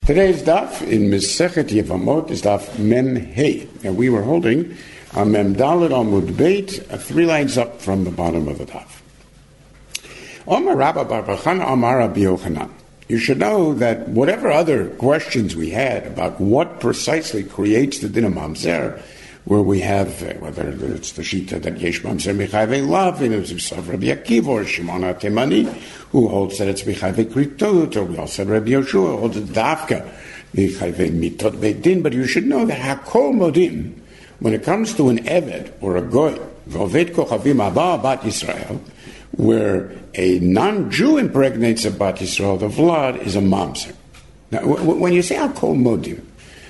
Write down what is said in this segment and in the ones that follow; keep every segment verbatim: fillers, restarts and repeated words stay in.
Today's daf in Masechet Yevamot is daf Mem Hey. And we were holding on Mem Daled Amud Beit, uh, three lines up from the bottom of the daf. Omar Rabba Bar Bachana Amar Rabbi Yochanan. You should know that whatever other questions we had about what precisely creates the din of mamzer, where we have, uh, whether it's the Shita that Yesh Mamzer Mechayve Lav, and it's Rabbi Akiva or Shimon HaTemani, who holds that it's Mechayve Kritut, or we also have Rabbi Yoshua, who holds it's Dafka, Mechayve Mitot Beit Din. But you should know that Hakol Modim, when it comes to an Eved or a Goy, V'oved Kochavim Abba Bat Yisrael, where a non-Jew impregnates a Bat Yisrael, the Vlad is a Mamzer. Now, w- when you say Hakol Modim,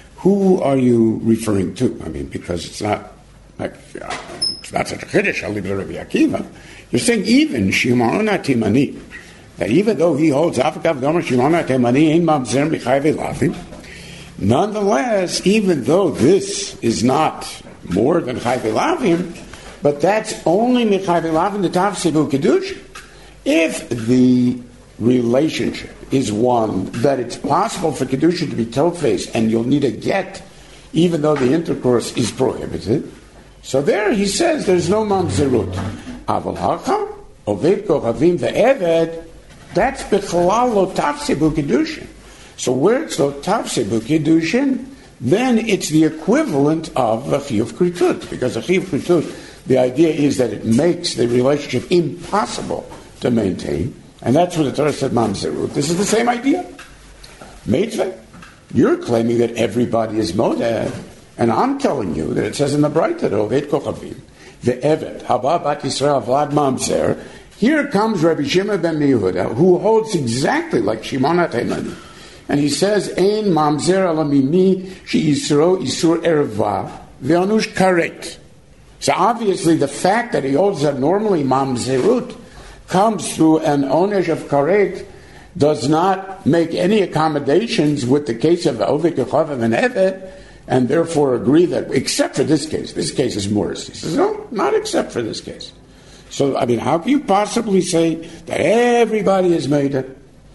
who are you referring to? I mean, because it's not like uh, it's not such a chiddush. I'll leave it to Rabbi Akiva. You're saying even Shimon HaTemani, that even though he holds Afakav Gomer Shimon HaTemani Ein Mamzer Mechayve Lavim, nonetheless, even though this is not more than Chayve Lavim, but that's only Mechayve Lavim the Tafsibu Kedusha. If the relationship is one that it's possible for Kedusha to be toe-faced and you'll need a get even though the intercourse is prohibited. So there he says there's no mamzerut. Aval hacha, oved kochavim ve'eved, that's bechalal lo tafsibu kedushin. So where it's lo tafsibu kedushin, then it's the equivalent of a chiyuv kritut. Because a chiyuv kritut, the idea is that it makes the relationship impossible to maintain. And that's what the Torah said, mamzerut. This is the same idea. Meitzvah. You're claiming that everybody is modeh, and I'm telling you that it says in the Braita, Oved Kochavim, the Evet, Haba Bat Yisrael Vlad Mamzer. Here comes Rabbi Shimon ben Yehuda, who holds exactly like Shimon HaTemani. And he says, Ein Mamzer alamimi she Yisro Yisur Erva ve'anush karet. So obviously the fact that he holds that normally Mamzerut comes through an onesh of karet does not make any accommodations with the case of Oved Kochavim and Evet, and therefore agree that, except for this case, this case is Morris. He says, no, not except for this case. So, I mean, how can you possibly say that everybody is made it?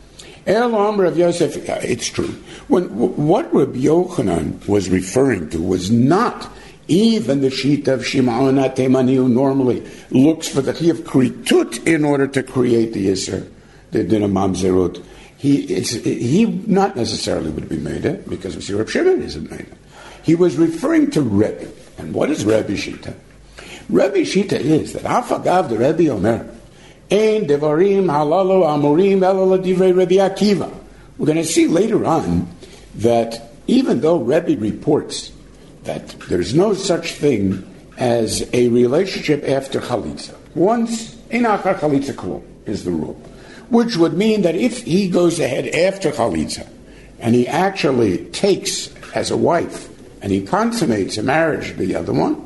Elam Rav Yosef, it's true. When, what Rabbi Yochanan was referring to was not even the sheet of Shimon HaTemani, who normally looks for the chiyuv kritut in order to create the Yisr, the din of mamzerut. He, it's, he not necessarily would be made it, because we see Reb Shimon isn't made it. He was referring to Rebbe. And what is Rebbe Shita? Rebbe Shita is that Afagav the Rebbe Omer, Ein Devarim Halalo Amorim Elala Divrei Rebbe Akiva. We're going to see later on that even though Rebbe reports that there's no such thing as a relationship after Chalitza. Once, Einachar Chalitza Klum is the rule. Which would mean that if he goes ahead after Chalitza and he actually takes as a wife and he consummates a marriage to the other one,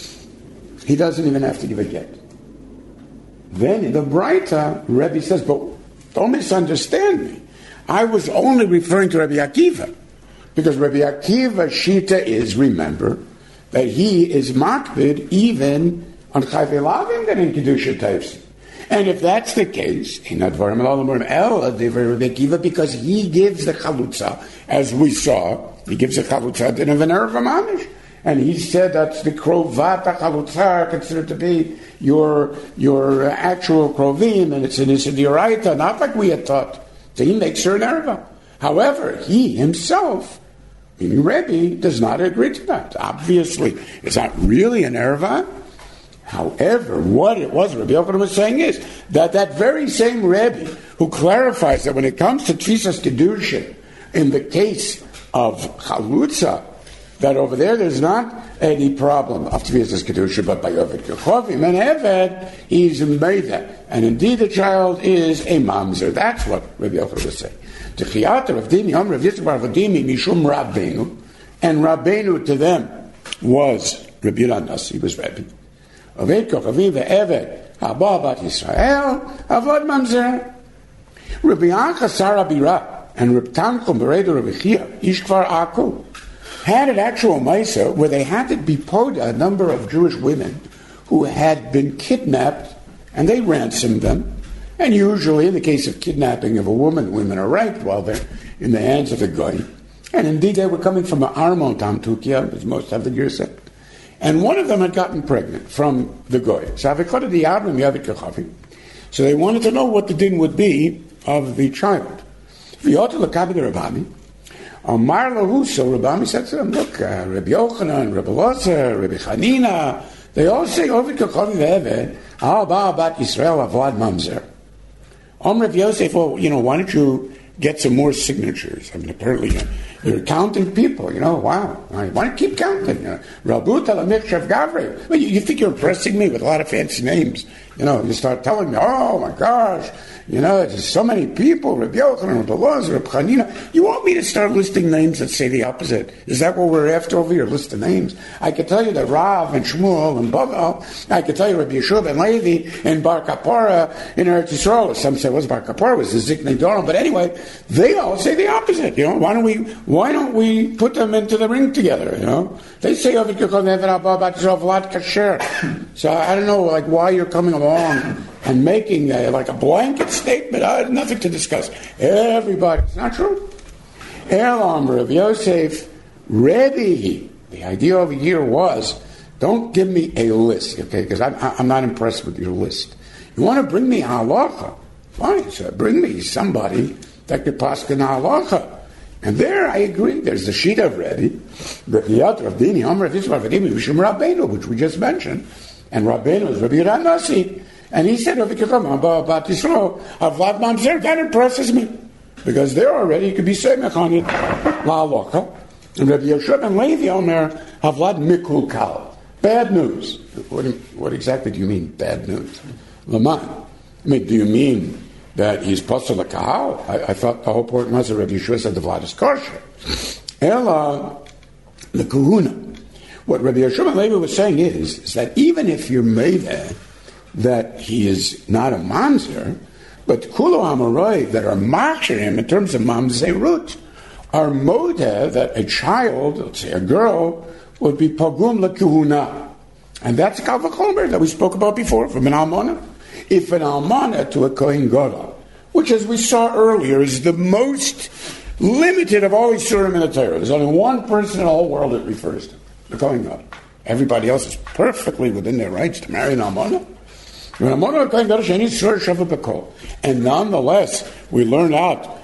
he doesn't even have to give a get. Then in the Braita, Rebbe says, but don't misunderstand me. I was only referring to Rabbi Akiva. Because Rabbi Akiva Shita is, remember, that he is makbid even on Chayve Lavim that in Kedusha Tafsi. And if that's the case, because he gives the chalutza, as we saw, he gives the chalutza in an Erev Mamish. And he said that's the krovat chalutza, considered to be your your actual krovim, and it's an isidioraita, not like we had thought. So he makes her an Erev. However, he himself, meaning Rebbe, does not agree to that. Obviously, it's not really an Erev. However, what it was Rabbi Yochanan was saying is that that very same Rebbe who clarifies that when it comes to Tfisas Kedushin, in the case of Chalutza, that over there there's not any problem of Tfisas Kedushin, but by Oved Kochavim and Evet, he's made that. And indeed the child is a mamzer. That's what Rabbi Yochanan was saying. Techiyata Rav Dimi, Rav Yitzchak Bar Dimi, Mishum Rabbeinu, and Rabbeinu to them was Rabbi Yehuda Nasi, was Rebbe. Oved Kochavim ve'eved haba bat Yisrael avod mamzer. Rabbi Yancha Sar Abira and Rabbi Tanchum Beredu Rabbi Chia Ish Kfar Aku had an actual Maisa where they had to deport a number of Jewish women who had been kidnapped, and they ransomed them. And usually, in the case of kidnapping of a woman, women are raped while they're in the hands of the goy. And indeed, they were coming from Armon Tamtukia, as most of the years said. And one of them had gotten pregnant from the Goy. So they wanted to know what the din would be of the child. Amar lahu, so Rabbi said to them, look, uh, Rabbi Yochanan, Rabbi Lozer, Rabbi Chanina, they all say, Ovid Kachavi Ve'eved, Ha'aba Bat Yisrael Avad Mamzer. Om Rabbi Yosef, well, you know, why don't you get some more signatures? I mean, apparently uh, you're counting people, you know, wow. Why don't you keep counting? Rabut Alamikshaf Gavri. Well, you, you think you're impressing me with a lot of fancy names. You know, you start telling me, oh my gosh, you know, there's so many people, Rabbi Yochanan, Rabbi Lozer, Rabbi Chanina. You want me to start listing names that say the opposite? Is that what we're after over here, list of names? I could tell you that Rav and Shmuel and Bavel, I could tell you Rabbi Yeshua and Levi and Bar Kapara in Eretz Yisrael. Some say, what's Bar Kapara? It was the Ziknei Doron. But anyway, they all say the opposite. You know, why don't we, why don't we put them into the ring together, you know? They say, so I don't know, like, why you're coming along and making a, like a blanket statement. I had nothing to discuss. Everybody, it's not true. Elam, Rav Yosef, Rebbe. The idea over here was, don't give me a list, okay? Because I'm, I'm not impressed with your list. You want to bring me halacha? Fine, so bring me somebody that could paskin halacha. And there, I agree. There's the sheet of Rebbe, the other of Dini, Amr of Yisrael, Rabbeinu, which we just mentioned, and Rabbeinu is Rabbi Yehuda Nasi. And he said, about Yisrael, Avad Mamzer, that impresses me. Because there already you could be saying Mechanit La'alocha. And Rabbi Yeshua and Levi Omer, Avad Mikul Kal. Bad news. What, what exactly do you mean, bad news? Laman. I mean, do you mean that he's Pasal Kahal? I, I thought the whole point was that Rabbi Yeshua said the Vlad is kosher. Ella, the Kahuna. What Rabbi Yeshua and Levi was saying is, is that even if you're made there, that he is not a mamzer, but kulo amaroi that are machshir him in terms of mamzerut are modeh that a child, let's say a girl, would be pogum lekuhuna, and that's kal v'chomer that we spoke about before from an almana. If an almana to a kohen gadol, which as we saw earlier is the most limited of all isurim in the Torah. There's only one person in the whole world it refers to, the kohen gadol. Everybody else is perfectly within their rights to marry an almana. And nonetheless, we learn out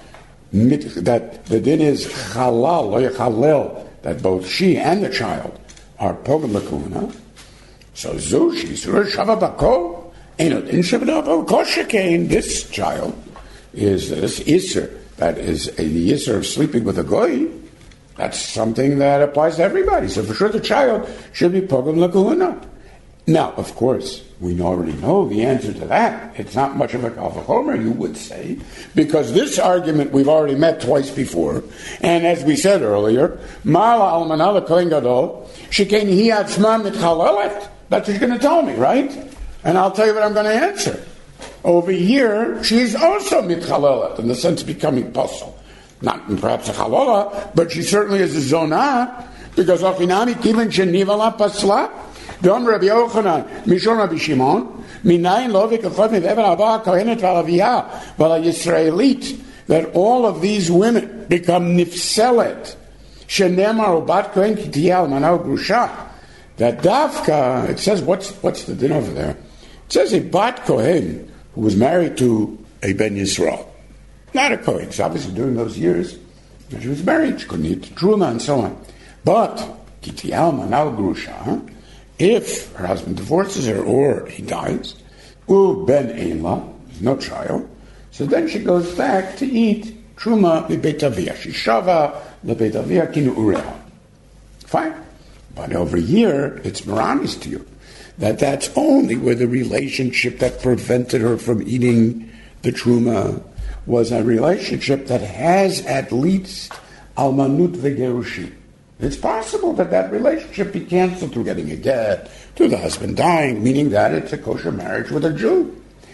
that the din is halal, lo yechalel, that both she and the child are pogam l'kuhuna. So zu she'isur shava bako, ain't din shavada bako koshekain. This child is this isur that is a the isur of sleeping with a goy. That's something that applies to everybody. So for sure, the child should be pogam l'kuhuna. Now, of course, we already know the answer to that. It's not much of a kal v'chomer, you would say, because this argument we've already met twice before. And as we said earlier, Mala almanah kohen gadol, shekain hi atzma mitchalelet. That's what you're going to tell me, right? And I'll tell you what I'm going to answer. Over here, she's also mitchalelet, in the sense of becoming pasul. Not perhaps a chalola, but she certainly is a zonah, because achinami kilin shenivala pasla. Dom Rabbi Yochanan, Mishon Rabbi Shimon, Minayin lo v'kachot miveven haba kohenet v'alaviyah v'ala Yisraelit, that all of these women become nifselet, shenemar ubat kohen kitiyah almanah grusha. That dafka, it says, what's what's the din over there? It says a bat kohen who was married to a ben Yisrael, not a kohen. So obviously during those years, she was married, she couldn't eat truma and so on. But kitiyah almanah grusha. If her husband divorces her or he dies, u ben einla, there's no child, so then she goes back to eat truma lebeit avia. She shava lebeit avia kinu ureha. Fine. But over here, it's maramis to you that that's only where the relationship that prevented her from eating the truma was a relationship that has at least almanut vegerushin. It's possible that that relationship be canceled through getting a get, through the husband dying, meaning that it's a kosher marriage with a Jew.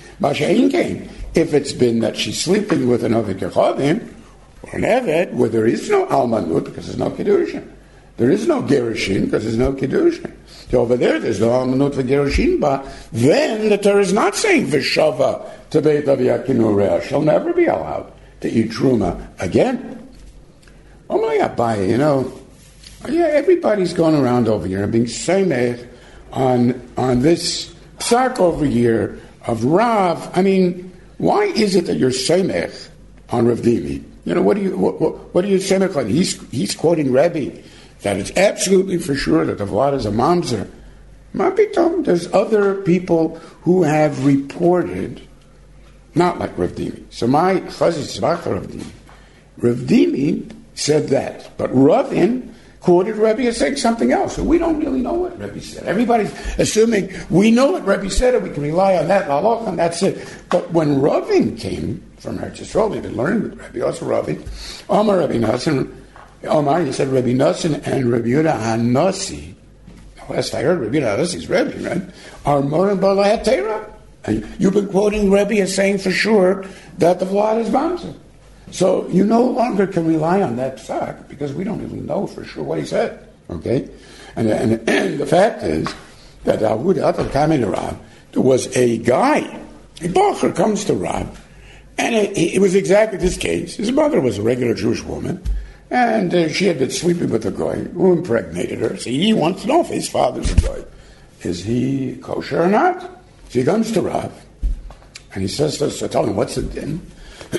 If it's been that she's sleeping with an Oved Yechodim, or an Eved, where there is no Almanut, because there's no Kiddushin. There is no Gerushin, because there's no Kiddushin. So over there, there's no Almanut v'Gerushin, but then the Torah is not saying V'shava to Beit Avia Kinu Reah. She'll never be allowed to eat Truma again. Oh my Abaye, you know, yeah, everybody's going around over here being samech on on this psak over here of Rav. I mean, why is it that you're samech on Rav Dimi? You know, what do you what, what, what do you samech on? He's he's quoting Rebbe that it's absolutely for sure that the Vlad is a mamzer. Mapitom, there's other people who have reported, not like Rav Dimi. So my chazis zvach Rav Dimi. Rav Dimi said that, but Ravin quoted Rebbe as saying something else. So we don't really know what Rebbe said. Everybody's assuming we know what Rebbe said and we can rely on that, and that's it. But when Ravin came from Eretz Yisrael, we've been learning with Rebbe, also Ravin, Omar Rebbe Nassim, Omar, he said Rebbe Nassim and Rebbe Yehuda HaNasi, last I heard Rebbe Yehuda HaNasi's Rebbe, right, are Morim Balei HaTeira. And you've been quoting Rebbe as saying for sure that the Vlad is Bamzer. So you no longer can rely on that fact because we don't even know for sure what he said. Okay, and and, and the fact is that Rav, there was a guy, a bacher comes to Rav, and it, it was exactly this case. His mother was a regular Jewish woman, and uh, she had been sleeping with a guy who impregnated her. So he wants to know if his father's a guy. Is he kosher or not? So he comes to Rav, and he says to us, so tell him what's the din. So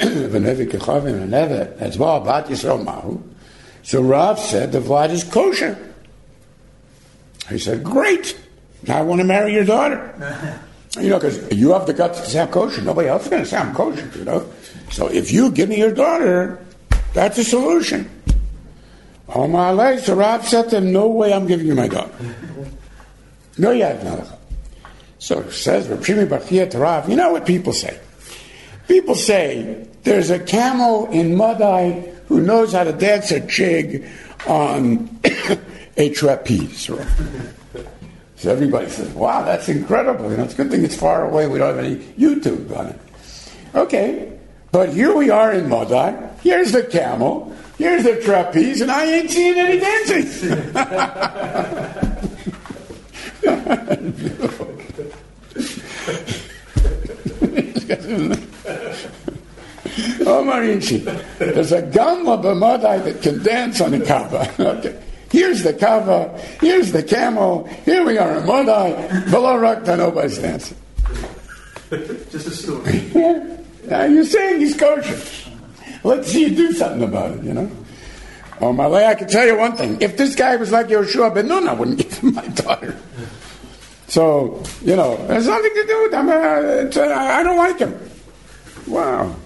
Rav said the Vlad is kosher. He said, great, now I want to marry your daughter. You know, because you have the guts to sound kosher. Nobody else is going to sound kosher, you know. So if you give me your daughter, that's a solution. Oh my life. So Rav said to him, no way I'm giving you my daughter. No, you have not. So it says, Rav, you know what people say? People say there's a camel in Madai who knows how to dance a jig on a trapeze. So everybody says, wow, that's incredible. You know, it's a good thing it's far away. We don't have any YouTube on it. Okay, but here we are in Madai. Here's the camel. Here's the trapeze, and I ain't seeing any dancing. Oh, Marinchi, there's a gamla b'madai that can dance on the kava. Okay, here's the kava, here's the camel, here we are in Madai, below Rakta, nobody's dancing. Just a story. Yeah. Now you're saying he's kosher. Let's see you do something about it, you know. Oh, Malay, I can tell you one thing. If this guy was like Yoshua ben Nun, I wouldn't give him my daughter. So, you know, there's nothing to do with him. Uh, uh, I don't like him. Wow.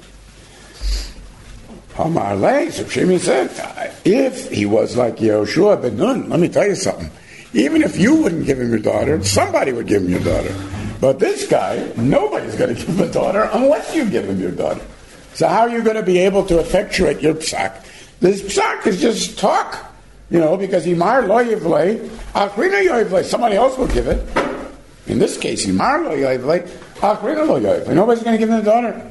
Omar Lei, so Shimi said, if he was like Yoshua ben Nun, let me tell you something. Even if you wouldn't give him your daughter, somebody would give him your daughter. But this guy, nobody's going to give him a daughter unless you give him your daughter. So how are you going to be able to effectuate your psak? This psak is just talk, you know, because Imar lo yivlei, achrina yivlei, somebody else will give it. In this case, Imar lo yivlei, achrina lo yivlei. Nobody's going to give him a daughter.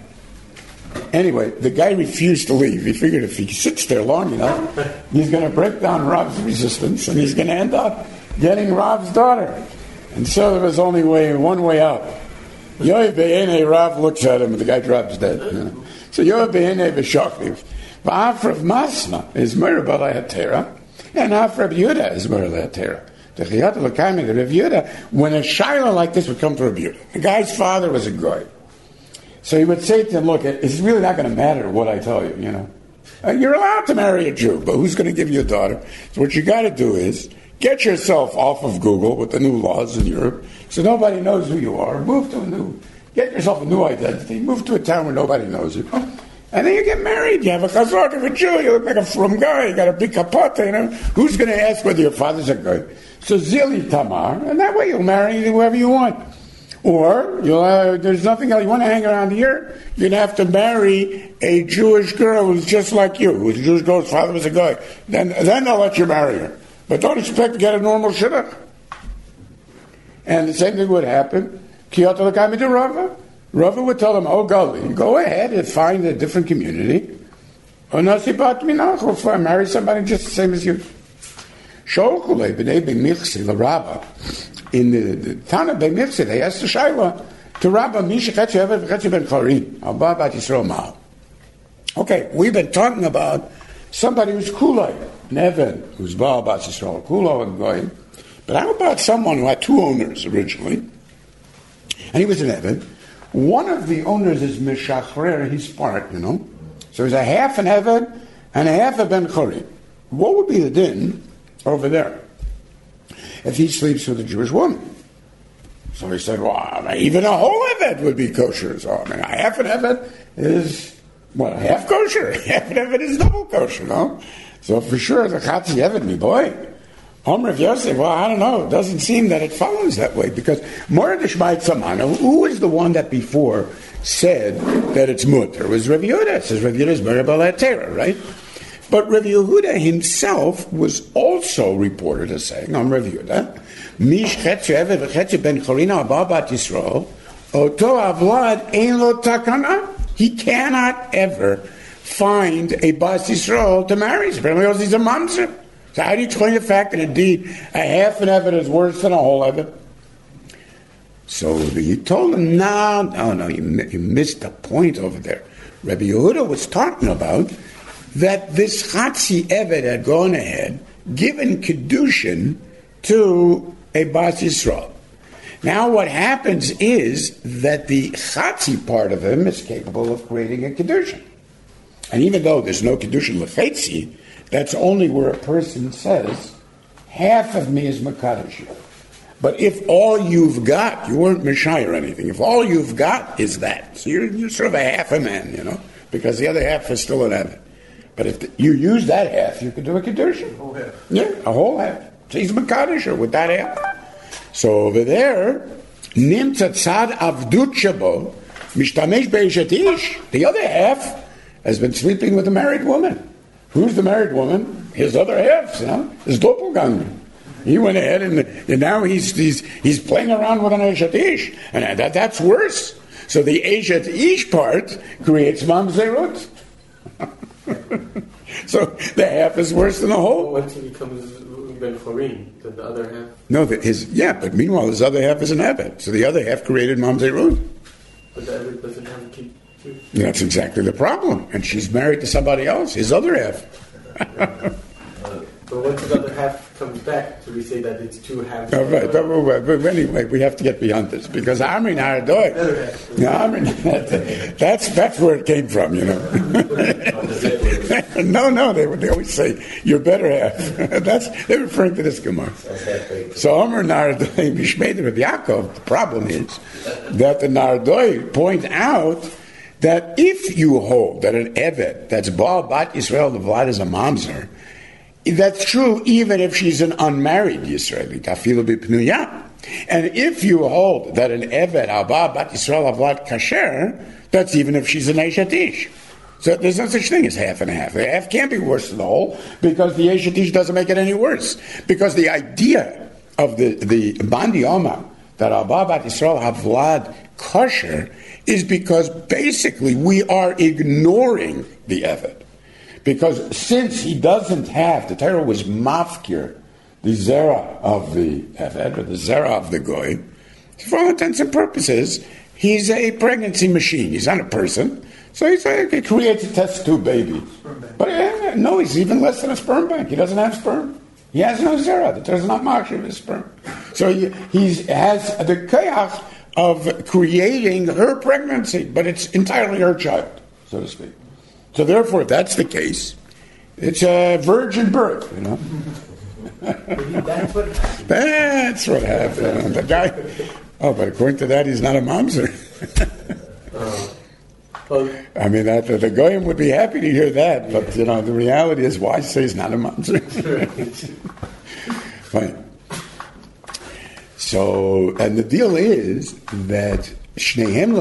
Anyway, the guy refused to leave. He figured if he sits there long enough, he's going to break down Rav's resistance, and he's going to end up getting Rav's daughter. And so there was only way, one way out. Yoav be'enei, Rav looks at him, and the guy drops dead. You know? So Yoav be'enei v'shachliv. V'afrav masna is Mera Balei HaTeira, and Afrav Yehuda is Mera Balei HaTeira. The Chiyat L'Kaimi, the Rav Yehuda, when a shaila like this would come to Rav Yehuda, the guy's father was a goy. So he would say to him, look, it's really not going to matter what I tell you, you know. Uh, you're allowed to marry a Jew, but who's going to give you a daughter? So what you got to do is get yourself off of Google with the new laws in Europe so nobody knows who you are. Move to a new, get yourself a new identity. Move to a town where nobody knows you. And then you get married. You have a chazak of a Jew. You look like a frum guy. You got a big kapata, you know. Who's going to ask whether your father's a guy? So Zili Tamar, and that way you'll marry whoever you want. Or you'll uh, there's nothing else. You want to hang around here, you'd have to marry a Jewish girl who's just like you, who's a Jewish girl's father was a guy. Then, then they'll let you marry her. But don't expect to get a normal shidduch. And the same thing would happen. Kiyot l'kami de Rava. Rava would tell them, oh, Gali, go ahead and find a different community. Or nasibat minach, or marry somebody just the same as you. Shokule b'nei b'michsi l'Rava. In the, the town of B'michsi, they asked the Shaila to Rabba Misha Chetzi Eved Chetzi Ben Charim. Okay, we've been talking about somebody who's kulay, an Evan, who's Baal Bas Yisrael, kulo and goyim. But how about someone who had two owners originally, and he was an Evan? One of the owners is Meshachrer, his part, you know. So he's a half an Evan and a half a Ben Chori. What would be the din over there if he sleeps with a Jewish woman? So he said, well, I mean, even a whole Evet would be kosher. So, I mean, a half an Evet is, what, half kosher? Half an Evet is double kosher, no? So for sure, the Chatzi Evet, me boy. Omer of Yosef, well, I don't know. It doesn't seem that it follows that way, because Mordechai Tzamana, who was the one that before said that it's mutter? It was Rav Yehuda. It says Rav Yehuda's Meribal Terah, right? But Rav Yehuda himself was also reported as saying, I'm Rav Yehuda, Mish chetzu evet v'chetzu ben chorina abba bat Yisrael, oto avlad ein lo takana. He cannot ever find a Bas Yisrael to marry. Apparently he's a mamzer. So how do you explain the fact that indeed a half an Evet is worse than a whole Evet? So he told him, no, no, no, you, you missed the point over there. Rabbi Yehuda was talking about that this Chatzi Evet had gone ahead, given Kedushin to a Bas Yisrael. Now what happens is that the Chatzi part of him is capable of creating a Kedushin. And even though there's no Kedushin L'chetzi, that's only where a person says, half of me is Makadosh. But if all you've got, you weren't Mishai or anything, if all you've got is that, so you're, you're sort of a half a man, you know, because the other half is still an Evet. But if the, you use that half, you could do a Kedushin. A whole half. Yeah, a whole half. So he's Makadosh with that half. So over there, Nimtza Tzad Avdut Shabo, Mishtamesh Be'eshet Ish, the other half has been sleeping with a married woman. Who's the married woman? His other half, you know, his doppelganger. He went ahead and, and now he's, he's he's playing around with an Eshet Ish, and that that's worse. So the Eshet Ish part creates mamzerut. So the half is worse than the whole. Once he becomes Ben Chorin, then the other half. No, the, his yeah, but meanwhile his other half is an Evet. So the other half created mamzerut. But the Evet doesn't have to keep. That's exactly the problem. And she's married to somebody else, his other half. But once the other half comes back, so we say that it's two halves. Oh, right. But, but anyway, we have to get beyond this, because Amri Naradoy, yeah, Amri, that's that's where it came from, you know. no, no, they they always say you're better half. That's they're referring to this Gemara. So Amri Naradoy, Mishmei Rav Yaakov. The problem is that the Naradoy point out that if you hold that an Evet that's Baal Bat Yisrael, the Vlad is a mamzer, that's true even if she's an unmarried Yisraeli, tafilu b'pnuyah. And if you hold that an Evet, Abba, Bat Yisrael, Avlad Kasher, that's even if she's an Eshet Ish. So there's no such thing as half and half. The half can't be worse than the whole, because the Eshet Ish doesn't make it any worse. Because the idea of the, the Bandi Oma, that Abba, Bat Yisrael, Avlad Kasher, is because basically we are ignoring the Evet. Because since he doesn't have, the Torah was mafkir, the zera of the Evet, or the zera of the goy, for all intents and purposes, he's a pregnancy machine. He's not a person. So he's a, he creates a test tube baby. But uh, no, he's even less than a sperm bank. He doesn't have sperm. He has no zera. The Torah's not mafkir his sperm. So he he's, has the kayach of creating her pregnancy, but it's entirely her child, so to speak. So therefore, if that's the case, it's a virgin birth, you know. That's what happened. That's what happened. The guy, oh, but according to that, he's not a mamzer. uh, well, I mean, that, the goyim would be happy to hear that, but you know, the reality is, why say he's not a mamzer? Fine. So, and the deal is that if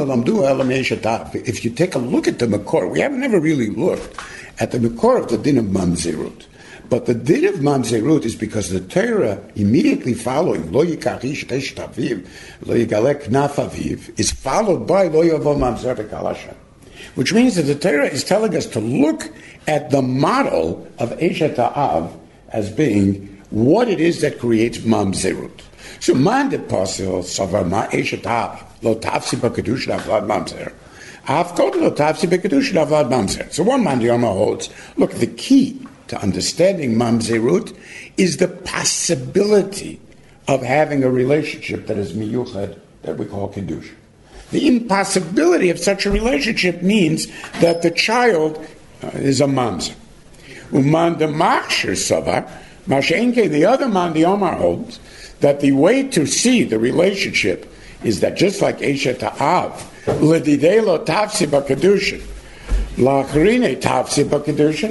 you take a look at the Makor, we haven't never really looked at the Makor of the din of Mamzerut. But the din of Mamzerut is because the Torah immediately following Lo Yikach Ish Teshet Aviv, Lo Yigalek Knaf Aviv, is followed by Lo Yavo Mamzer B'Kal Hashem, which means that the Torah is telling us to look at the model of Eshet Ha'av as being what it is that creates Mamzerut. So man de pasul savar Eshet Ha'av lo tafsi b'kedushin avlad mamzer. Avkot lo tafsi b'kedushin avlad mamzer. So one man Yoma holds, look, the key to understanding mamzerut is the possibility of having a relationship that is miyuchad, that we call kedusha. The impossibility of such a relationship means that the child uh, is a mamzer. Uman de machshir savar, mashenke, the other man, the Omar holds, that the way to see the relationship is that just like Eshet Ha'av, L'didelo tafsi b'kedushin, L'achrine tafsi b'kedushin,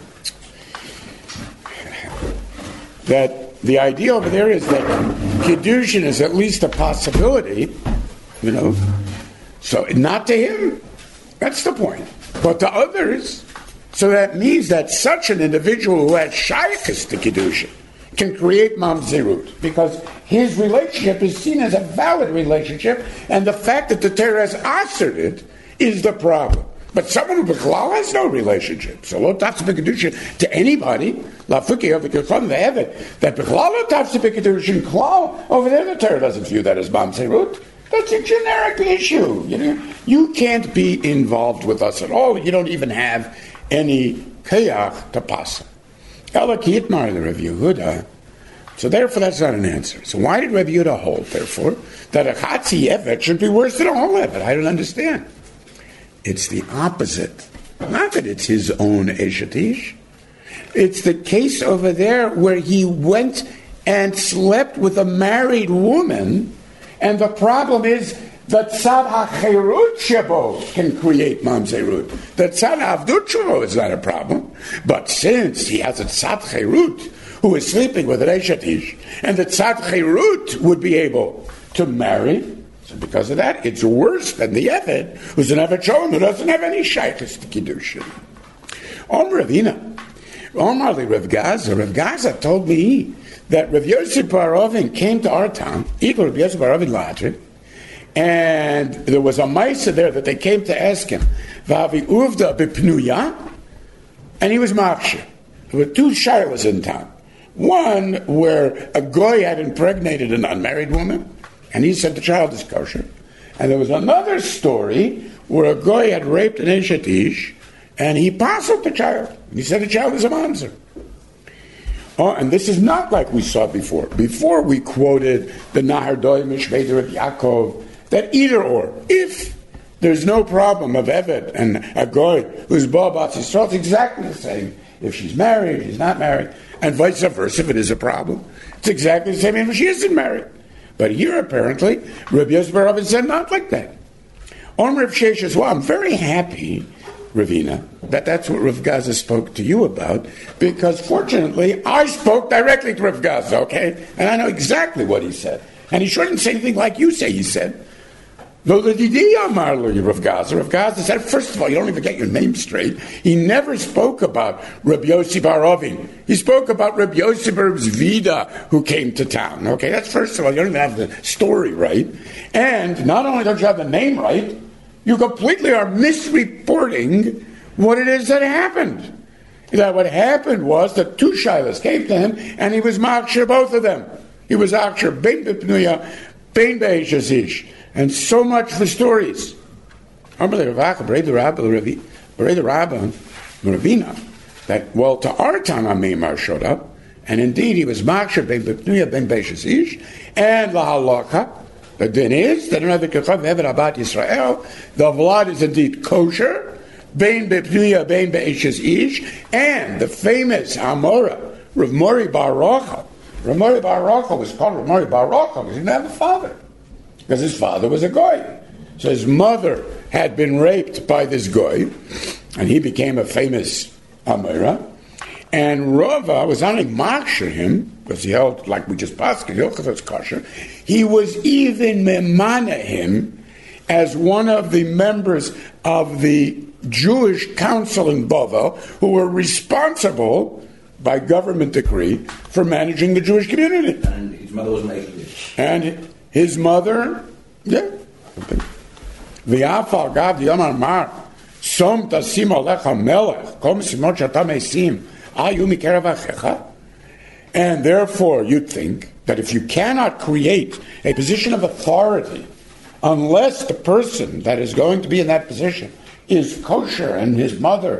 that the idea over there is that kedushin is at least a possibility, you know. So not to him, that's the point. But to others, so that means that such an individual who has shaykhis to kedushin can create mamzerut, because his relationship is seen as a valid relationship, and the fact that the Torah has answered it is the problem. But someone who b'chlal has no relationship, so lo tafsi b'kedushin to anybody, lafuki of the kechon ve'evet, that b'chlal lo tafsi b'kedushin klal, over there the Torah doesn't view that as mamzerut. That's a generic issue. You know, you can't be involved with us at all. You don't even have any kayach to pass. Ela ki yitmar the Rav Yehuda. So therefore, that's not an answer. So why did Rav Yehuda hold, therefore, that a chatzi evet should be worse than a whole evet? I don't understand. It's the opposite. Not that it's his own eshetish. It's the case over there where he went and slept with a married woman, and the problem is that tzad ha'cherut shebo can create mamzerut. That tzad ha'avdut shebo is not a problem. But since he has a tzad cherut who is sleeping with an eshetish, and the tzad cherut would be able to marry, so because of that, it's worse than the Eved, who's an Eved Sholem, who doesn't have any shaykhis to Kiddushin. Om Ravina, Omar li Rav Gaza, Rav Gaza told me that Rav Yosef Bar Ovin came to our town, equal Rav Yosef Bar Ovin Latrin, and there was a Maisa there that they came to ask him, Vavi Uvda B'Pnuya, and he was Machshir. There were two shilas in town. One where a goy had impregnated an unmarried woman, and he said the child is kosher. And there was another story where a goy had raped an Eshetish, and he passed the child. And he said the child is a mamzer. Oh, and this is not like we saw before. Before we quoted the Nahar Doi Mishveder of Yaakov, that either or, if there's no problem of Eved and a goy who's Ba'abat Yisrael, it's exactly the same. If she's married, she's not married, and vice versa, if it is a problem, it's exactly the same if she isn't married. But here, apparently, Rabbi Yosef Bar Ovin said not like that. On Rav Sheshes, well, I'm very happy, Ravina, that that's what Rav Gaza spoke to you about, because fortunately, I spoke directly to Rav Gaza, okay? And I know exactly what he said. And he shouldn't say anything like you say he said. Though the Didi Amar lo Rav Gaza, Rav Gaza said, first of all, you don't even get your name straight. He never spoke about Rabbi Yossi Bar Ovin. He spoke about Rabbi Yossi Bar Zvida, who came to town. Okay, that's first of all, you don't even have the story right. And not only don't you have the name right, you completely are misreporting what it is that happened. That what happened was that two shilas came to him, and he was makshir both of them. He was akshir bein b'pnuya, bein b'eshazish. And so much for stories. That, well, to our time, Amimar showed up, and indeed he was Makshir ben Bepnuya ben Beishasish, and La Halakha. The din is that another Kechav Eved Abat Yisrael, the Vlad is indeed kosher, ben Bepnuya ben Beishasish, and the famous Amora, Rav Mori Bar Rocha. Rav Mori Bar Rocha was called Rav Mori Bar Rocha because he didn't have a father. Because his father was a goy. So his mother had been raped by this goy, and he became a famous Amira. And Rava was not only makshir him, because he held, like we just passed, Hilchos kosher, he was even memana him as one of the members of the Jewish council in Bavel, who were responsible, by government decree, for managing the Jewish community. And his mother was an atheist. And his mother, yeah. V'yafal gav yomar mar som tasim alecha melech kom simot shata mesim ayu mikerav achecha. And therefore, you'd think that if you cannot create a position of authority unless the person that is going to be in that position is kosher and his mother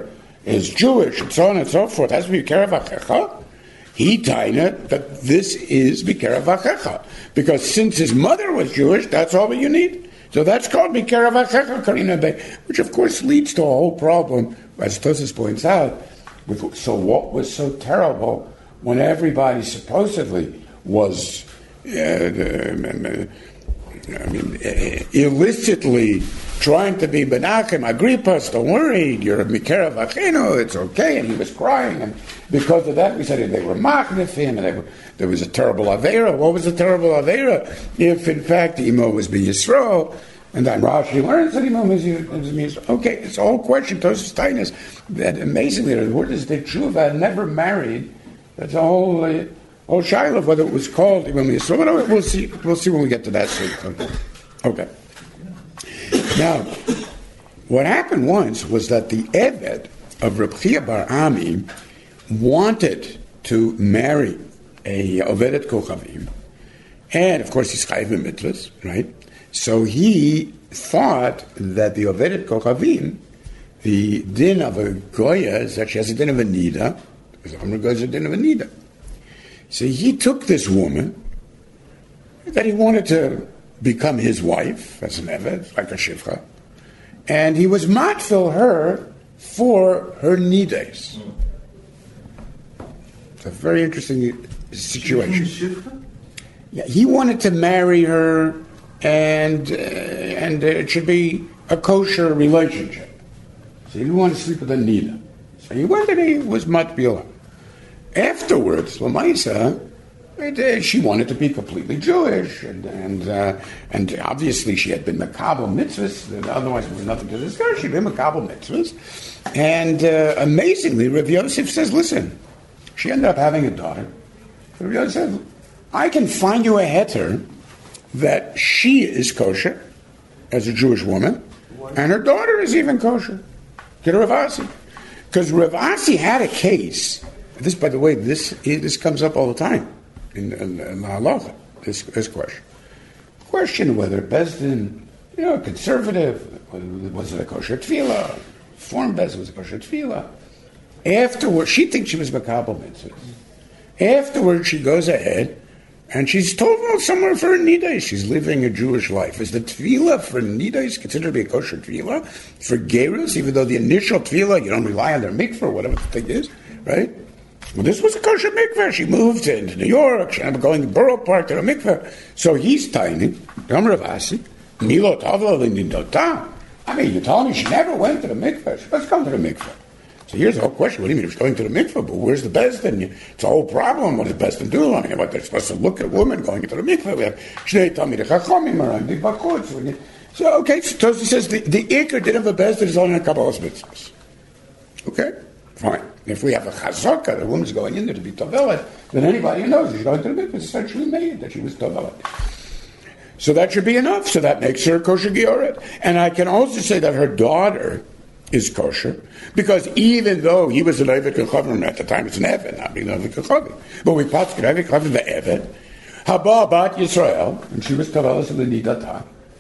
is Jewish, and so on and so forth, has to be B'kerev Achecha. He taina that this is B'kerev Achecha. Because since his mother was Jewish, that's all that you need. So that's called B'kerev Achecha Karina Bey, which of course leads to a whole problem, as Tosas points out. With, so what was so terrible when everybody supposedly was, uh, uh, I mean, uh, illicitly trying to be Menachem Agrippas, don't worry, you're a B'kerev Achenu, it's okay, and he was crying, and because of that we said they were machnif him, and they were, there was a terrible Aveira. What was the terrible Aveira? If in fact Imo was B'Yisrael, and then Rashi learns that Imo was B'Yisrael. Okay, it's a whole question, Tosas Tainas, that amazingly the word is that Tshuva never married. That's a whole uh, whole shiloh of whether it was called Imo B'Yisrael. But we'll see, we'll see when we get to that soon. Okay. okay. Now, what happened once was that the Eved of Reb Chia Bar Ami wanted to marry a Ovedet Kochavim, and of course he's Chayiv Mitzvahs, right? So he thought that the Ovedet Kochavim, the din of a Goya is that she has a din of a Nida, because Amr Goya is a din of a Nida. So he took this woman that he wanted to become his wife as an Eved, like a Shivcha, and he was matfil her for her Nides. It's a very interesting situation. Yeah, he wanted to marry her, and uh, and uh, it should be a kosher relationship. So he didn't want to sleep with a Nida. So he went and he was matfil her. Afterwards, Lamaisa, And, uh, she wanted to be completely Jewish, and and uh, and obviously she had been makabel mitzvahs. Otherwise, there was nothing to discuss. She'd been makabel mitzvahs, and uh, amazingly, Rav Yosef says, "Listen, she ended up having a daughter." Rav Yosef said, "I can find you a heter that she is kosher as a Jewish woman, and her daughter is even kosher." Get Rav Asi, because Rav Asi had a case. This, by the way, this this comes up all the time. In, in, in the halacha, this, this question. Question whether Bezdin, you know, conservative, was it a kosher tefillah, form Bezdin was a kosher tefillah. Afterwards, she thinks she was makabel mitzvahs. Afterwards, she goes ahead and she's told well, somewhere for her nidais. She's living a Jewish life. Is the tefillah for nidais considered to be a kosher tefillah? For gerus, even though the initial tefillah, you don't rely on their mikveh or whatever the thing is, right? Well, this was a kosher mikveh. She moved to New York. She ended up going to Borough Park to the mikveh. So he's tiny. Ravasi, Milo Tavla Lindota. I mean, you're telling me she never went to the mikveh. She must come to the mikveh. So here's the whole question. What do you mean she's going to the mikveh? But where's the Bezdin? It's a whole problem. What does Bezdin do? I mean, what they're supposed to look at a woman going into the mikveh. We have Shnei Tamid Chachamim around the Bakut. So, okay, so he says the, the Iker did have a Bezdin is only a Kabbalah's mitzvahs. Okay? Fine. If we have a chazaka, the woman's going in there to be tovelet, then anybody who knows she's going to the mikveh is essentially made that she was tovelet. So that should be enough. So that makes her kosher gioret. And I can also say that her daughter is kosher, because even though he was an Eved Kechavim at the time, it's an Eved, not being an Eved Kechavim. But we pass Eved Kechavim the Eved, Haba Bat Yisrael, and she was tovelet in the Nidata.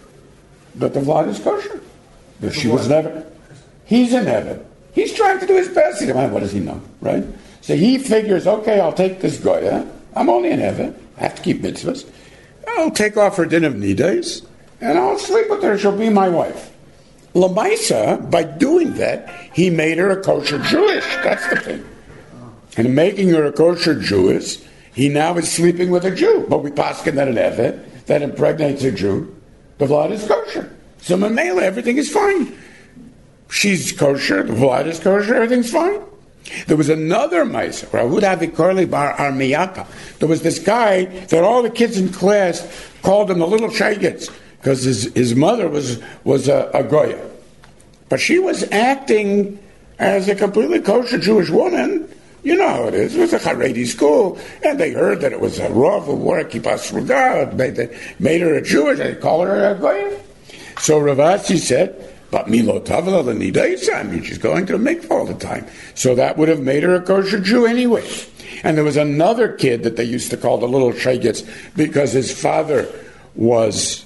But the Vlad is kosher. But she was never. He's an Eved. He's trying to do his best. He what does he know, right? So he figures, okay, I'll take this Goya. I'm only an Eved. I have to keep mitzvahs. I'll take off her din of nidas, and I'll sleep with her. She'll be my wife. Lamaisa, by doing that, he made her a kosher Jewish. That's the thing. And in making her a kosher Jewish, he now is sleeping with a Jew. But we paskin that an Eved that impregnates a Jew, the Vlad is kosher. So Mamela, everything is fine. She's kosher, the Vlad is kosher, everything's fine. There was another Maisa, Rahud Avikarli Bar Armiyaka. There was this guy that all the kids in class called him the little shaygets, because his, his mother was, was a, a Goya. But she was acting as a completely kosher Jewish woman. You know how it is. It was a Haredi school, and they heard that it was a Rav who wore a kippah sruga, made, made her a Jewish, they called her a Goya. So Ravasi said, but Milo Tavla the Nidaisa, I mean, she's going to the mikveh all the time. So that would have made her a kosher Jew anyway. And there was another kid that they used to call the little shaygets because his father was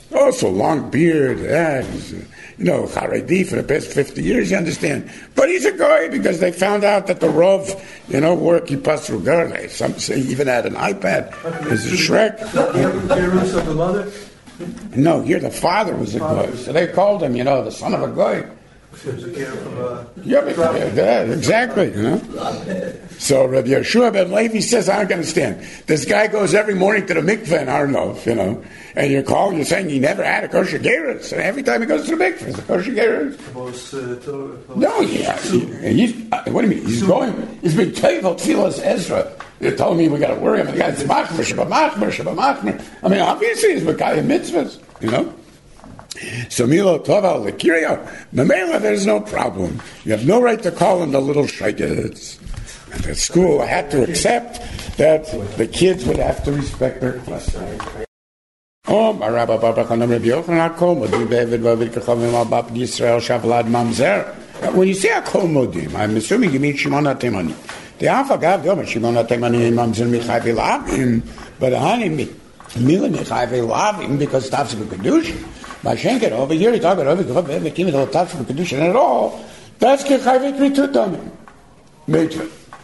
Also, long beard, yeah, he's, uh, you know, Haredi for the past fifty years, you understand. But he's a guy because they found out that the Rav, you know, work he passed through Garle. Some say he even had an iPad. It's a Shrek. Gerus of the mother? No, here the father was a guy. So they called him, you know, the son of a guy. It was a care from a... Yeah, but, yeah, that, exactly, you know. So Rabbi Yeshua ben Levi says, I don't understand. This guy goes every morning to the mikveh in Arnov, you know, and you're calling, you're saying he never had a kosher gerus, and every time he goes to the mikveh, it's a kosher gerus. No, yeah, he, he's, uh, what do you mean? He's going, he's been tevel tefillas Ezra. They're telling me we got to worry. I mean, the guy's machmer, shabbat machmer, shabbat machmer. I mean, obviously he's Mekayim mitzvahs, you know. So Milo Tova Lekiria, Mamela, there's no problem. You have no right to call him the little shaygetz. And the school had to accept that the kids would have to respect their class. Oh, my Rabbi Baba Chanam Rabbi Yochanan Akol Modim Be'evid V'avid K'chavim Al Bap Yisrael Shavlad Mamzer. When you say Akol Modim, I'm assuming you mean Shimon HaTemani. The Alpha Gav Yom Shimon HaTemani Mamzer Michai V'Lavim, but Hani Mila Michai V'Lavim because Tavs B'Kedushin. By Shenker over here, he talked about over the Kim of Tavs B'Kedushin at all. That's K'chai V'Kritut Major.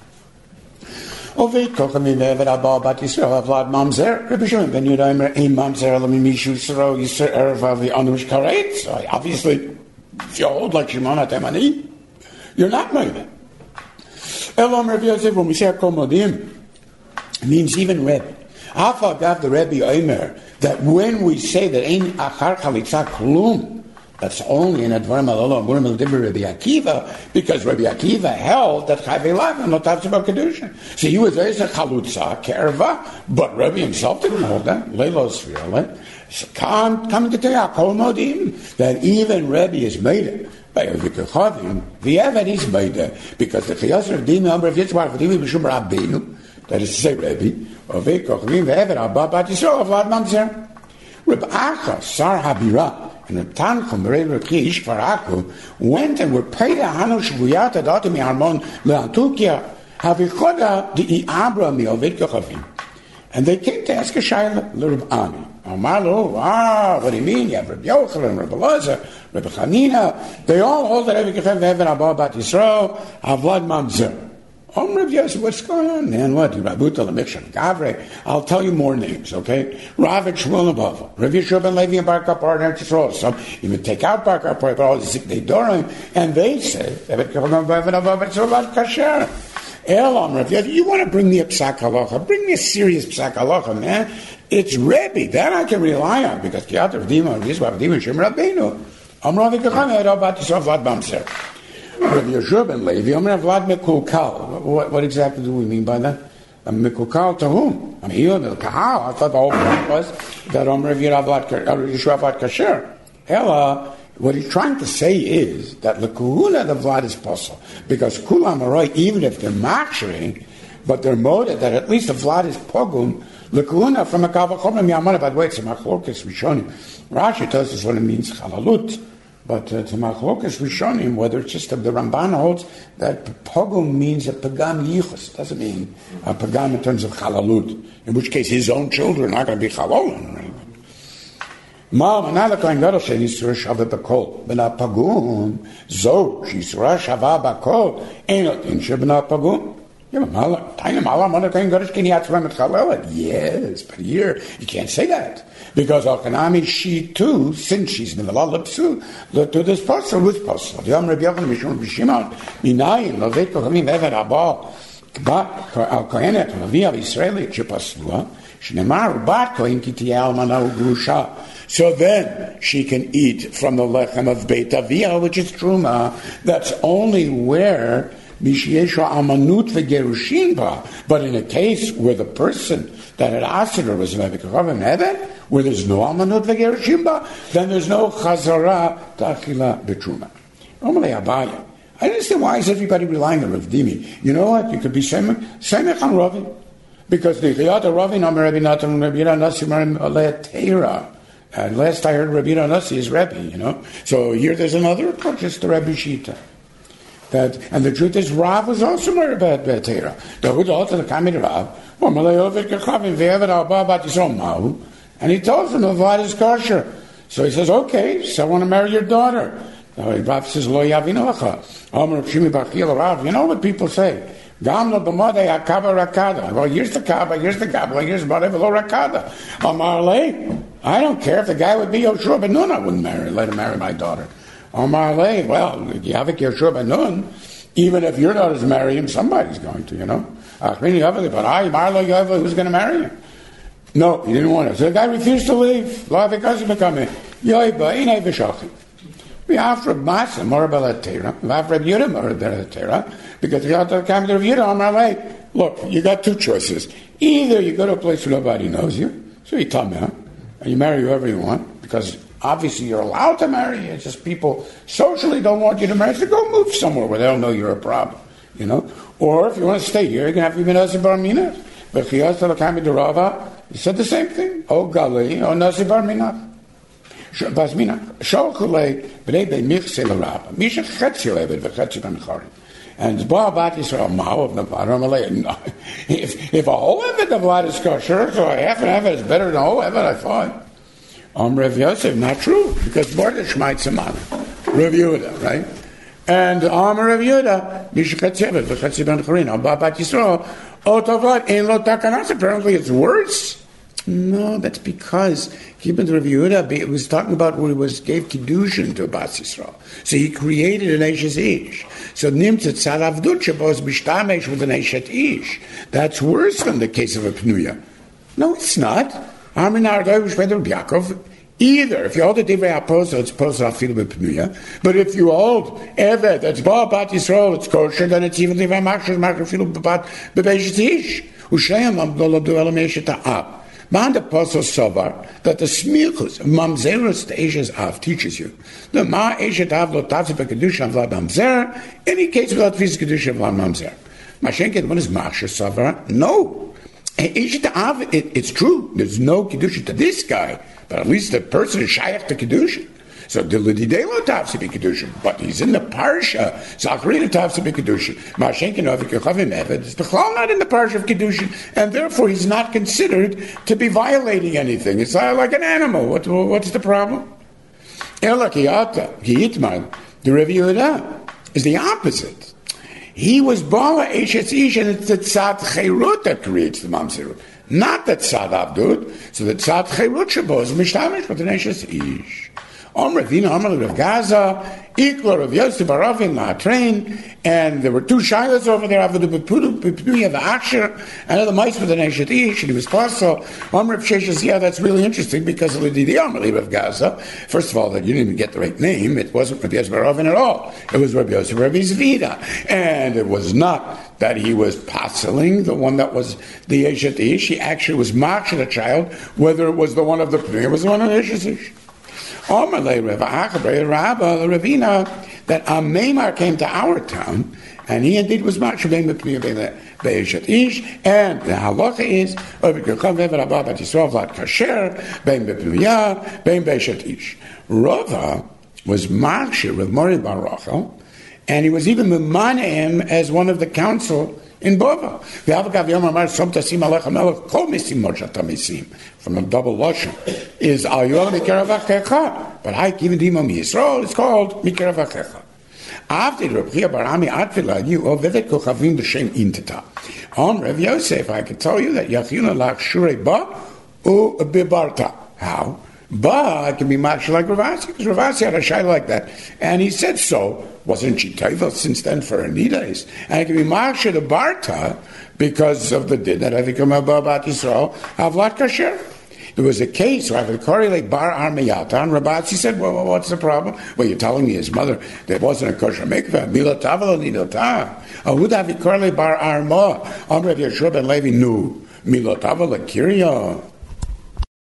Oveit kocham imevet abba bat Yisrael avlad mamzer. Rabbi Shimon ben Yehuda Omer ein mamzer ela mimishu Yisrael Yisrael erva v'anush karet. So obviously, if you hold like Shimon HaTemani, you're not made. Elam Rabbi Yosef, when we say Akol Modim, it means even Rebbe. Afa gav the Rebbe Omer that when we say that ein achar chalitza klum, that's only in Advarim Alolo and Murim Al-Dibber Rabbi Akiva, because Rabbi Akiva held that Chayvei Lav and not Tavseba Kedushin. So he was always a Chalutza, Kerva, but Rabbi himself didn't hold that. Leilos V'Yolet. So come, come to tell you, Akol Modim, that even Rabbi is made it. By Vikachavim, the Eved is made it, because the Chayos of Dimi Amr of Yitzhak, V'Dimi B'Shum Rabbeinu, that is to say Rabbi, of Vikachavim, the Eved, Abba, Bat Yisrael, of Vlad Mamzer. Rabbi Acha, Sar Habira, and the Tanchum, Rebbe Kish, Faraku, went and were paid a Hanu Shvuyata Datami Harmon Leantukia, Havichoda the Iabra Miovid Kochavim. And they came to ask a Shaila, Lurb Ani. Amalo, ah, what do you mean? You have Rabbi Yochanan, Rabbi Lazar, Rabbi Chanina. They all hold that Rebbe Kochavim, Heaven Abba Bat Yisrael, Havlad Mamzer. Oh, Rabbi Yosef, what's going on, man? What? Rabuta Lemikshon Gavre. I'll tell you more names, okay? Rav and Shmuel Abava. Rabbi Yeshua ben Levi and Bar Kapar and Eretz Some even take out Bar Kapar, but all the they Dorim, and they say, Elam, Rabbi Yosef, you want to bring me a psak halacha? Bring me a serious psak halacha, man. It's Rebbe. That I can rely on, because Kiyat Rav Dima, Yisrael Dima, Shem Rabbeinu. Amrav Kacham, Rabat Yisrael Vlad Bamser. Rabbi Yeshua ben Levi, Omer Vlad Mekulkal. What, what exactly do we mean by that? A Mekulkal to whom? I mean, he was Kahal. I thought the whole point was that Omer Yeshua Vlad Kasher. Ella, what he's trying to say is that the Kuhuna, the Vlad is possible. Because Kulam Aroy, even if they're machshering, but they're moded that at least the Vlad is Pogum, the Kuhuna from a Kavachomim Yamana, by the way, it's a Machlokes Rishonim. Rashi tells us what it means, Chalalut. But uh, to Machlokas Rishonim, whether it's just uh, the Ramban holds that Pogum means a Pagam Yichus, doesn't mean a Pagam in terms of Chalalut, in which case his own children are not going to be Chalolim. Right? Ma, another kind of said, Yisra Shava Bakol, Bena Pagum, Zo, Yisra Shava Bakol, Einot in Shebna Pagum. Yes, but here you can't say that. Because Al-Kanami, she too, since she's in the Lalapsu, to this person, who's possible? The Yom Rabbi Yochanan, Mishon Bishimon, Minayin, Lovet Kochamim, Evet Abba, Al-Kohenet, Lavi Al-Israeli, Chipaslua, Shnemar, Bat Kohen Kitiyah Almana Ugrusha. So then she can eat from the lechem of Beit Avia, which is Truma. That's only where Mishiesha Amanut V'Gerushin. But in a case where the person that had asked her was Mevikachav Eben, where there's no Amanut V'Gerushin, then there's no Chazara Ta'achila B'Truma. Normally Abaya. I don't understand why is everybody relying on Rav Dimi. You know what? You could be Semech on Ravin. Because the Chiyat Ravin Amar Rabbi Natan Rabbi Nasi Marim Aleh Teira. And last I heard Rabbi Nasi is Rabbi, you know. So here there's another approach, it's the Rabbi Shita. That, and the truth is, Rav was also more about Betera. The Hud also the Kamid Rav, and he told them the Vad is kosher. So he says, okay, so I want to marry your daughter. Rav says, Lo yavinu lecha. Amar Rav Shimi bar Chila, Rav, you know what people say? Gamla b'modei hakaba rakada. Well, here's the kaba, here's the gabla, here's whatever lo rakada. Amar le, I don't care if the guy would be Yoshua ben Nun, I wouldn't marry, let him marry my daughter. Amar le, well, Yavik Yoshua ben Nun, even if your daughter's marry him, somebody's going to, you know. But I, Marlo Yavik, who's going to marry him? No, he didn't want to. So the guy refused to leave. Lo because he became a yoiba inay v'shachim. We have Reb Masa more about the Torah. We have Reb Yehuda more about the Torah because you got to come to Reb Yehuda on my way. Look, you got two choices. Either you go to a place where nobody knows you, so you tell me, huh? And you marry whoever you want because obviously you're allowed to marry. It's just people socially don't want you to marry. So go move somewhere where they don't know you're a problem, you know. Or if you want to stay here, you're gonna have to be Nasi Bar Minah. But he said the same thing. Oh Gali, oh Nasi Bar Minah. Basmina, Sholkule, Brebe Michse Larab, Misha Chetzilevid, Vechetzi Ben Chorin. And Babat Yisrael Mao of the Varam. If if a whole Evid of Vlad is kosher, so a half an Evid is better than a whole Evid, I thought. Um, Rev Yosef, not true, because Bordish might Samana. Rev Yehuda, right? And Am Rev Yehuda, Misha Chetzilevid, Vechetzi Ben Chorin, Am Babat Yisrael, Otavad, Ein Lo Takanas, apparently it's worse. No, that's because Kibbutz Rav Yehuda it was talking about where he was gave kiddushin to Bas Yisrael. So he created an Eishes Ish. So Nimtzat Saravdut Shabbos Bishtamesh with an Eishet Ish. That's worse than the case of a Pnuya. No, it's not. Aminar Dovish Pedro Yaakov. Either if you hold the Divrei Apostle, it's Posel Afilu B'Pnuya. But if you hold Evet, that's Ba Bat Yisrael, it's kosher, then it's even Divrei Machshir Machshir Afilu B'Bat B'Beishet Ish. Ushayim Abdullah Duel Meshet Ha'ab. Man the Apostle Sovar that the smichus of mamzerus the Eishes Av teaches you the ma Eishet Av lo tavse bekedusha vlad mamzer any case without physical kedusha vlad mamzer. Mashenket what is machshir Sovar? No, Eishet Av it, it's true. There's no kedusha to this guy, but at least the person is shayach to kedusha. So the Lididelo Tavse be kedusha, but he's in the parsha. Zacharina Tavse be kedusha. Mashenkin Ovik Yechavim Eved is not in the parsha of kedusha, and therefore he's not considered to be violating anything. It's like an animal. What, what's the problem? Elakiyata Giyitman the Rev Yehuda is the opposite. He was Bala Eishes Ish, and it's the Tzad Cheirut that creates the Mamzerut, not the Tzad Avdud. So the Tzad Cheirut Shabbo is Mishtamish with an Eishes Ish. Omer Vina, Omer of Gaza, Iklar of Yosef Baravin, La'atrain, and there were two shilas over there, after the Pnuya, the Asher, and the mice with the Neshet Ish, and he was Paso. Omer of Sheshes, yeah, that's really interesting, because of the Omer of Gaza, first of all, that you didn't even get the right name, it wasn't Rabbi Yosef Baravin at all, it was Rabbi Yosef Rabbi Zvida, and it was not that he was passeling, the one that was the Eshet Ish, he actually was marching a child, whether it was the one of the Pnuya, it was the one of the Eshet Ish. Ravina that Amemar came to our town, and he indeed was Machshavim Be'eshet Ish, and the halacha is Rava was Machshav of Mori Bar Rachel, and he was even Memaneim as one of the council in Bova. From a double lashon is al yol mikaravachecha, but I given him on Yisrael. It's called mikaravachecha. After Reb Chia Barami Atfila, you ovedet kochavim b'shem inteta. On Rev Yosef, I can tell you that yachina lach shure ba u bibarta. How? Ba can be much like Ravasi, because Ravasi had a shy like that, and he said so. Wasn't she taiva since then for her nidas? And it can be marsha the barta because of the din that I think about Yisrael avlat kasher. There was a case where I would correlate bar armiyata, and Rabatzi said, well, well, what's the problem? Well, you're telling me his mother, there wasn't a kosher mikveh, milotavel nidotah. Would have correlate bar arma, Amr Yeshua ben Levi, nu, milotavel kirya.